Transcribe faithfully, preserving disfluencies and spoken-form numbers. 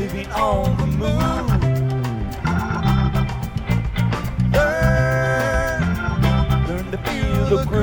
living on the move. Learn, learn to feel the groove.